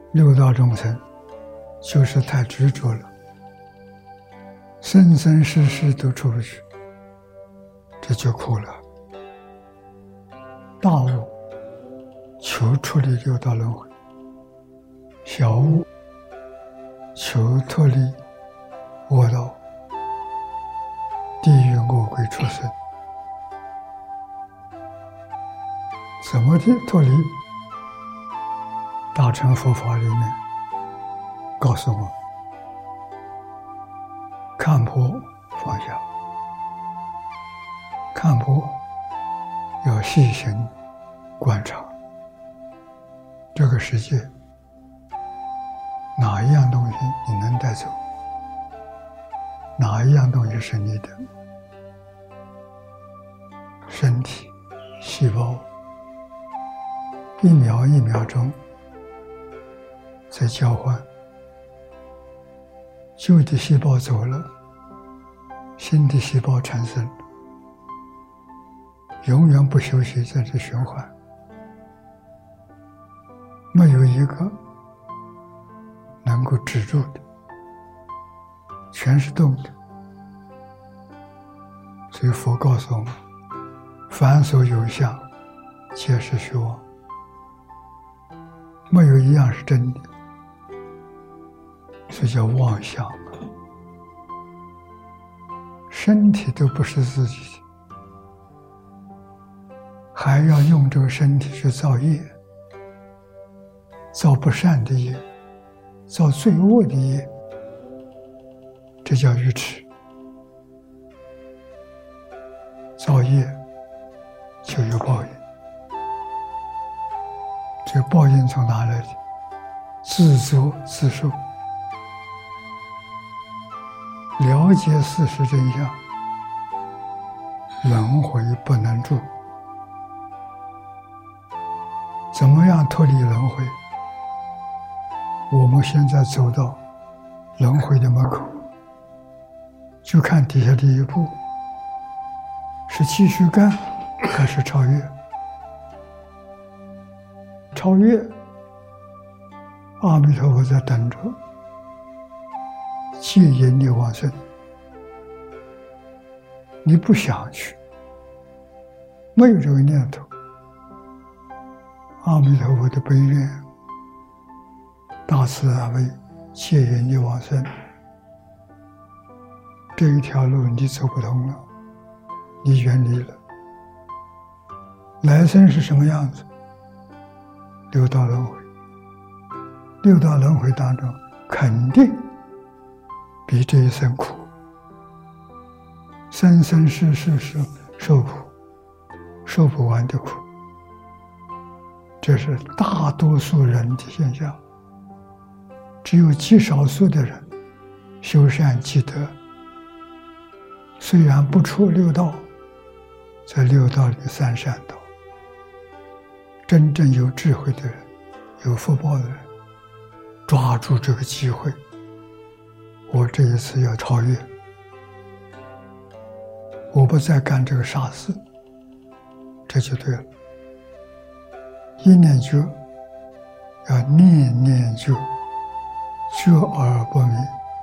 六道众生就是太执着了，生生世世都出不去，这就苦了。大悟求脱离六道轮回，小悟求脱离恶道、地狱恶鬼畜生。怎么脱离？大乘佛法里面告诉我，看破放下，看破要细心观察这个世界，哪一样东西你能带走，哪一样东西是你的。身体细胞一秒一秒钟在交换，旧的细胞走了，新的细胞产生，永远不休息，在这循环，没有一个能够止住的，全是动的。所以佛告诉我们，凡所有相，皆是虚妄，没有一样是真的，这叫妄想。身体都不是自己的，还要用这个身体去造业，造不善的业，造罪恶的业，这叫愚痴。造业就有报应，这个报应从哪来的？自作自受。了解事实真相，轮回不能住。怎么样脱离轮回？我们现在走到轮回的门口，就看底下第一步，是继续干还是超越？超越，阿弥陀佛在等着接引你往生。你不想去，没有这个念头，阿弥陀佛的悲愿、大慈大悲接引你往生，这一条路你走不通了，你远离了。来生是什么样子？六道轮回，六道轮回当中肯定比这一生苦，生生世世受苦，受不完的苦，这是大多数人的现象。只有极少数的人修善积德，虽然不出六道，在六道里三善道，真正有智慧的人，有福报的人，抓住这个机会，我这一次要超越，我不再干这个傻事，这就对了。一念觉，要念念觉，觉而不迷，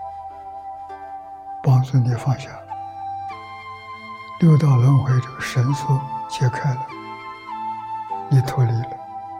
帮助你放下。六道轮回这个绳索解开了，你脱离了。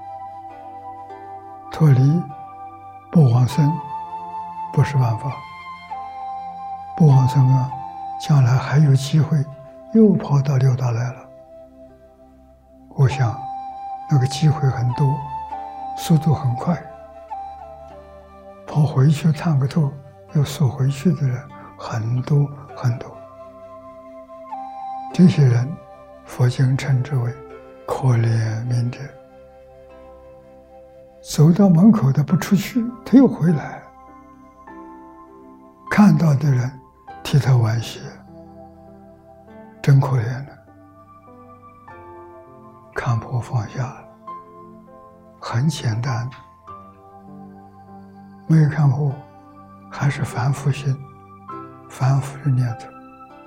脱离不往生不是办法，不往生啊，将来还有机会又跑到六道来了。我想那个机会很多，速度很快，跑回去探个头又缩回去的人很多很多。这些人佛经称之为可怜悯者，走到门口的不出去，他又回来，看到的人替他惋惜，真可怜了。看破放下了，很简单，没有看破，还是反复心，反复的念头，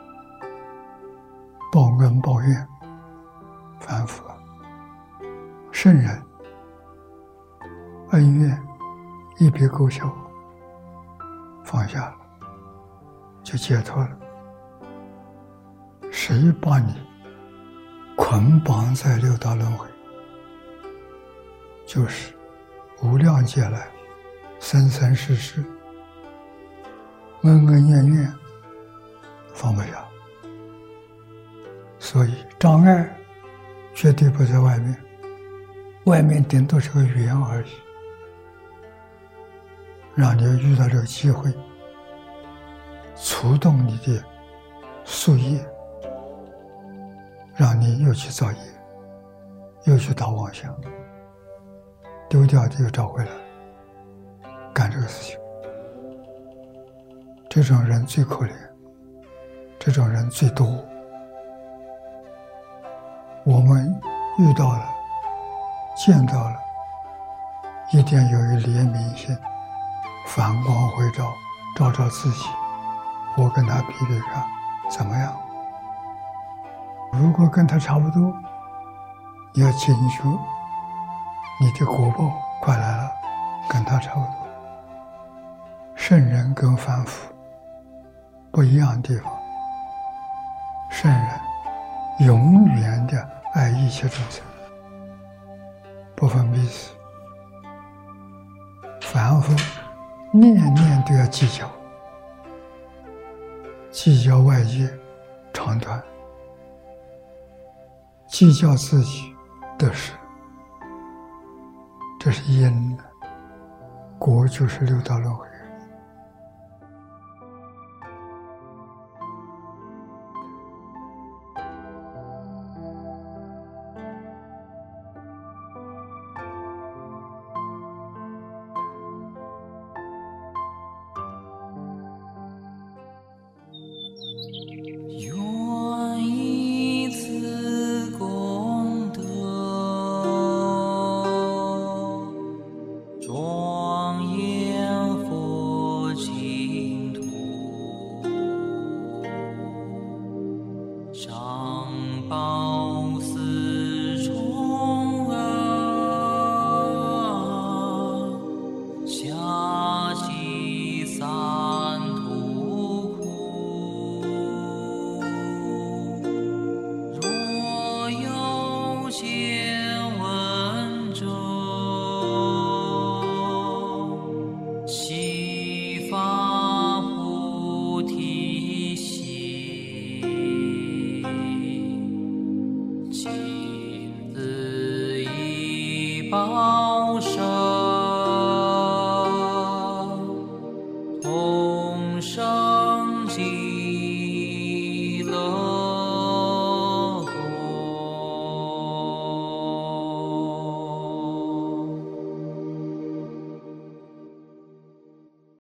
报恩报怨，反复。圣人恩怨一笔勾销，放下了，就解脱了。谁把你捆绑在六道轮回？就是无量劫来生生世世恩恩怨怨放不下，所以障碍绝对不在外面，外面顶多是个缘而已，让你遇到这个机会，触动你的宿业，让你又去造业，又去打妄想，丢掉的又找回来，干这个事情。这种人最可怜，这种人最多。我们遇到了，见到了，一定有一怜悯心，反光回照，照照自己，我跟他比比看怎么样。如果跟他差不多，你要警觉，你的果报快来了，跟他差不多。圣人跟凡夫不一样的地方，圣人永远的爱一切众生，不分彼此。凡夫念念都要计较，计较外界长短，计较自己得失，这是因，果就是六道轮回。 报身